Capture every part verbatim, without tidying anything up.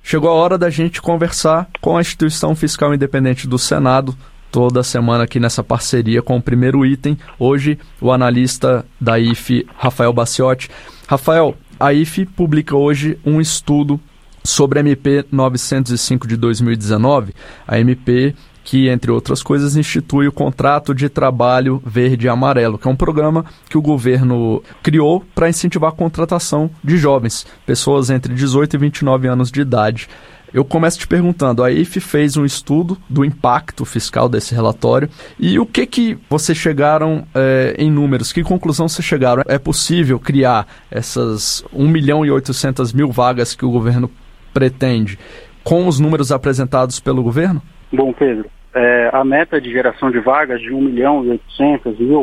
chegou a hora da gente conversar com a Instituição Fiscal Independente do Senado, toda semana aqui nessa parceria com o Primeiro Item. Hoje, o analista da I F E, Rafael Bacciotti. Rafael, a I F E publica hoje um estudo sobre a M P novecentos e cinco de dois mil e dezenove, a M P que, entre outras coisas, institui o Contrato de Trabalho Verde e Amarelo, que é um programa que o governo criou para incentivar a contratação de jovens, pessoas entre dezoito e vinte e nove anos de idade. Eu começo te perguntando, a I F E fez um estudo do impacto fiscal desse relatório e o que que vocês chegaram é, em números, que conclusão vocês chegaram? É possível criar essas um milhão e oitocentas mil vagas que o governo pretende com os números apresentados pelo governo? Bom, Pedro, é, a meta de geração de vagas de um milhão e oitocentas mil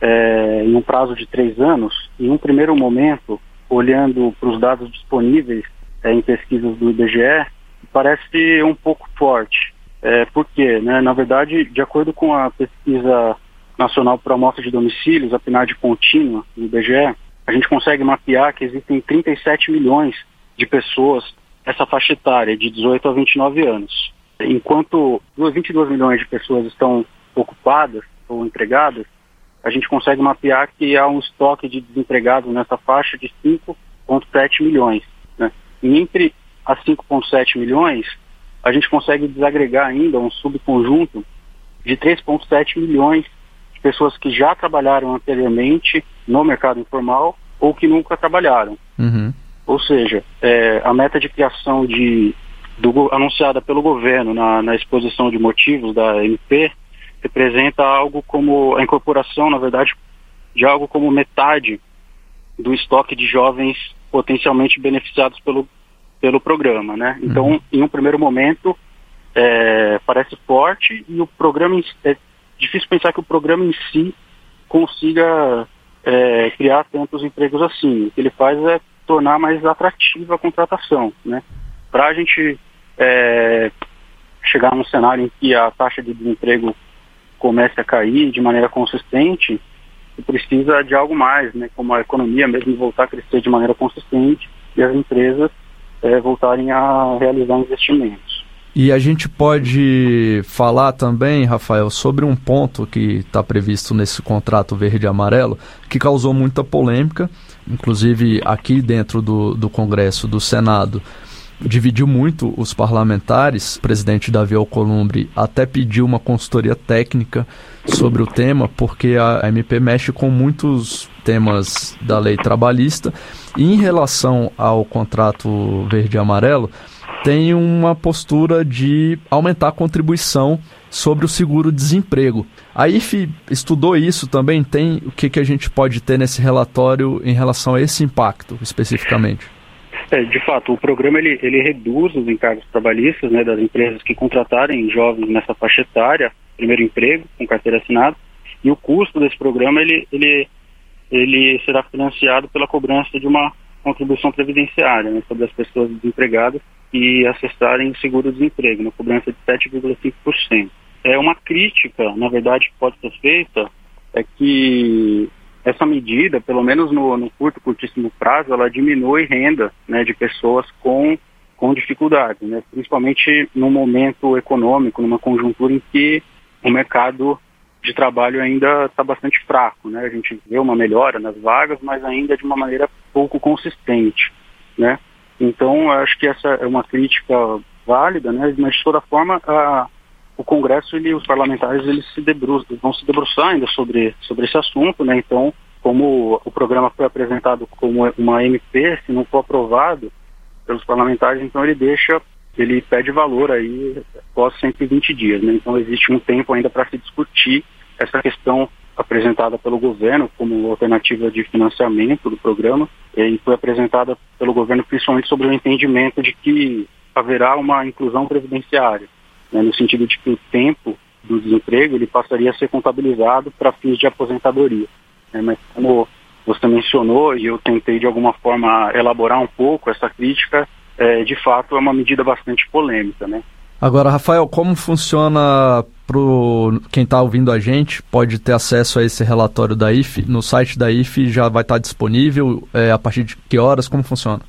é, em um prazo de três anos, em um primeiro momento, olhando para os dados disponíveis é, em pesquisas do I B G E, parece um pouco forte. É, por quê? Né? Na verdade, de acordo com a Pesquisa Nacional por Amostra de Domicílios, a P N A D contínua, do I B G E, a gente consegue mapear que existem trinta e sete milhões de pessoas nessa faixa etária, de dezoito a vinte e nove anos. Enquanto vinte e dois milhões de pessoas estão ocupadas ou empregadas, a gente consegue mapear que há um estoque de desempregados nessa faixa de cinco vírgula sete milhões. Né? E entre a cinco vírgula sete milhões, a gente consegue desagregar ainda um subconjunto de três vírgula sete milhões de pessoas que já trabalharam anteriormente no mercado informal ou que nunca trabalharam. Uhum. Ou seja, é, a meta de criação de, do, anunciada pelo governo na, na exposição de motivos da M P representa algo como a incorporação, na verdade, de algo como metade do estoque de jovens potencialmente beneficiados pelo pelo programa, né? Então, uhum. em um primeiro momento, é, parece forte e o programa, é difícil pensar que o programa em si consiga é, criar tantos empregos assim. O que ele faz é tornar mais atrativa a contratação, né? Para a gente é, chegar num cenário em que a taxa de desemprego comece a cair de maneira consistente, precisa de algo mais, né? Como a economia mesmo voltar a crescer de maneira consistente e as empresas É, voltarem a realizar investimentos. E a gente pode falar também, Rafael, sobre um ponto que está previsto nesse contrato verde e amarelo, que causou muita polêmica, inclusive aqui dentro do, do Congresso, do Senado, dividiu muito os parlamentares. O presidente Davi Alcolumbre até pediu uma consultoria técnica sobre o tema, porque a M P mexe com muitos temas da lei trabalhista. E em relação ao contrato verde e amarelo, tem uma postura de aumentar a contribuição sobre o seguro-desemprego. A I F E estudou isso também? Tem o que, que a gente pode ter nesse relatório em relação a esse impacto, especificamente? É, de fato, o programa ele, ele reduz os encargos trabalhistas, né, das empresas que contratarem jovens nessa faixa etária, primeiro emprego, com carteira assinada, e o custo desse programa ele, ele, ele será financiado pela cobrança de uma contribuição previdenciária, né, sobre as pessoas desempregadas que acessarem o seguro-desemprego, uma cobrança de sete vírgula cinco por cento. É uma crítica, na verdade, que pode ser feita, é que essa medida, pelo menos no, no curto, curtíssimo prazo, ela diminui renda, né, de pessoas com, com dificuldades, né, principalmente num momento econômico, numa conjuntura em que o mercado de trabalho ainda está bastante fraco, né? A gente vê uma melhora nas vagas, mas ainda de uma maneira pouco consistente, né? Então, acho que essa é uma crítica válida, né? Mas de toda forma, a, o Congresso e os parlamentares eles se debruçam, vão se debruçar ainda sobre, sobre esse assunto, né? Então, como o programa foi apresentado como uma M P, se não for aprovado pelos parlamentares, então ele deixa, ele pede valor aí após cento e vinte dias, né? Então existe um tempo ainda para se discutir essa questão apresentada pelo governo como alternativa de financiamento do programa, e foi apresentada pelo governo principalmente sobre o entendimento de que haverá uma inclusão previdenciária, né? No sentido de que o tempo do desemprego ele passaria a ser contabilizado para fins de aposentadoria, né? Mas como você mencionou e eu tentei de alguma forma elaborar um pouco essa crítica, é, de fato é uma medida bastante polêmica, né? Agora, Rafael, como funciona para quem está ouvindo a gente? Pode ter acesso a esse relatório da I F E? No site da I F E já vai estar disponível? É, a partir de que horas? Como funciona?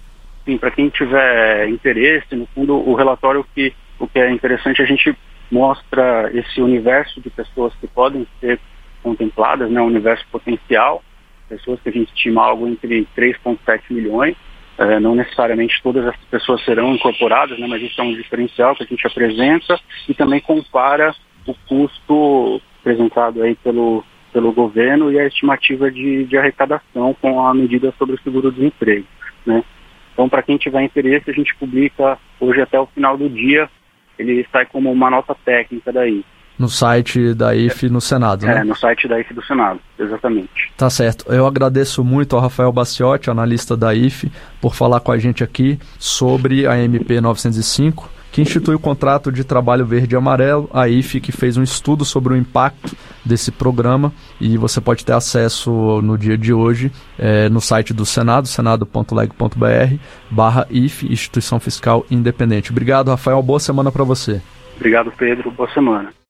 sim, para quem tiver interesse, no fundo, o relatório, que, o que é interessante, a gente mostra esse universo de pessoas que podem ser contempladas, né, o universo potencial, pessoas que a gente estima algo entre três vírgula sete milhões, é, não necessariamente todas essas pessoas serão incorporadas, né, mas isso é um diferencial que a gente apresenta e também compara o custo apresentado aí pelo, pelo governo e a estimativa de, de arrecadação com a medida sobre o seguro-desemprego, né. Então, para quem tiver interesse, a gente publica hoje até o final do dia, ele sai como uma nota técnica da I F E. No site da I F E no Senado, né? É, no site da I F E do Senado, exatamente. Tá certo. Eu agradeço muito ao Rafael Baciotti, analista da I F E, por falar com a gente aqui sobre a M P novecentos e cinco, que institui o contrato de trabalho verde e amarelo, a I F E que fez um estudo sobre o impacto desse programa, e você pode ter acesso no dia de hoje é, no site do Senado, senado ponto leg ponto br barra I F E, Instituição Fiscal Independente. Obrigado, Rafael. Boa semana para você. Obrigado, Pedro. Boa semana.